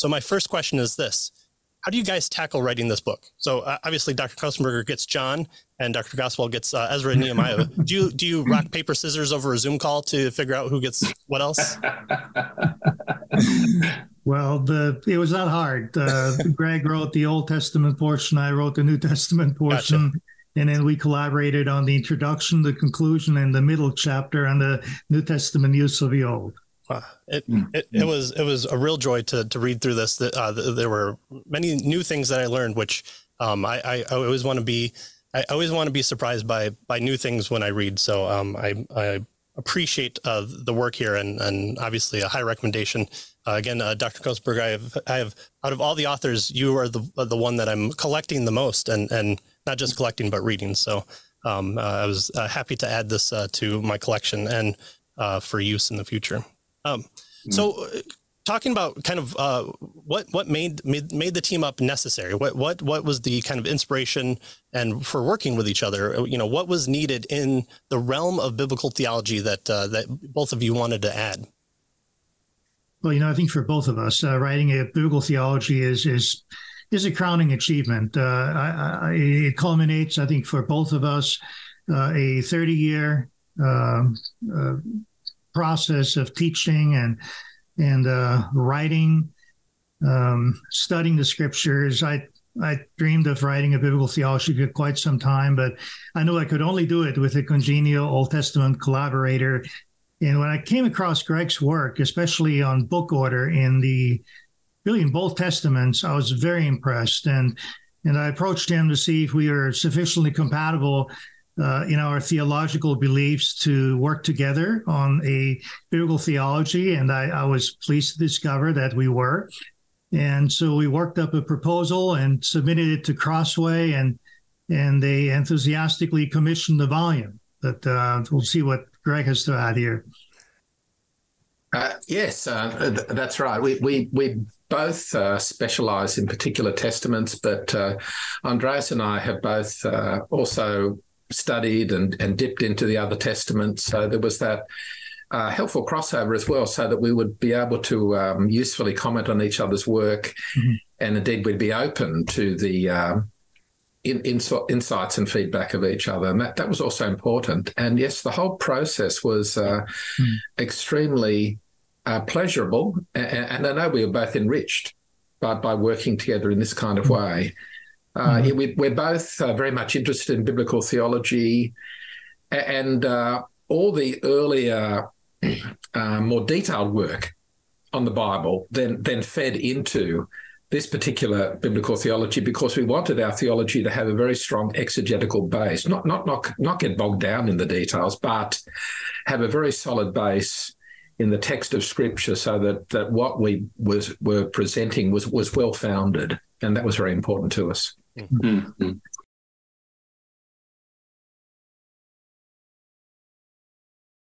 So my first question is this. How do you guys tackle writing this book? So obviously Dr. Kostenberger gets John and Dr. Goswell gets Ezra and Nehemiah. Do you rock, paper, scissors over a Zoom call to figure out who gets what else? Well, it was not hard. Greg wrote the Old Testament portion. I wrote the New Testament portion. Gotcha. And then we collaborated on the introduction, the conclusion, and the middle chapter on the New Testament use of the Old. It was a real joy to read through this. There were many new things that I learned, which I always want to be. I always want to be surprised by new things when I read. So I appreciate the work here, and obviously a high recommendation. Again, Dr. Kostenberger, I have out of all the authors, you are the one that I'm collecting the most, and not just collecting but reading. So I was happy to add this to my collection and for use in the future. So talking about kind of what made the team up necessary, what was the kind of inspiration and for working with each other, what was needed in the realm of biblical theology that both of you wanted to add? Well, I think for both of us, writing a biblical theology is a crowning achievement. It culminates, I think, for both of us, a 30-year process of teaching and writing, studying the scriptures. I dreamed of writing a biblical theology for quite some time, but I knew I could only do it with a congenial Old Testament collaborator. And when I came across Greg's work, especially on book order in both Testaments, I was very impressed. And I approached him to see if we were sufficiently compatible in our theological beliefs to work together on a biblical theology. And I was pleased to discover that we were. And so we worked up a proposal and submitted it to Crossway, and they enthusiastically commissioned the volume. But we'll see what Greg has to add here. Yes, that's right. We both specialize in particular testaments, but Andreas and I have both also studied and dipped into the other testaments. So there was that helpful crossover as well, so that we would be able to usefully comment on each other's work, and indeed we'd be open to the insights and feedback of each other. And that was also important. And yes, the whole process was extremely pleasurable. And I know we were both enriched by working together in this kind of way. We're both very much interested in biblical theology, and all the earlier, more detailed work on the Bible then fed into this particular biblical theology, because we wanted our theology to have a very strong exegetical base, not get bogged down in the details, but have a very solid base in the text of Scripture, so that what we were presenting was well founded, and that was very important to us. Mm-hmm.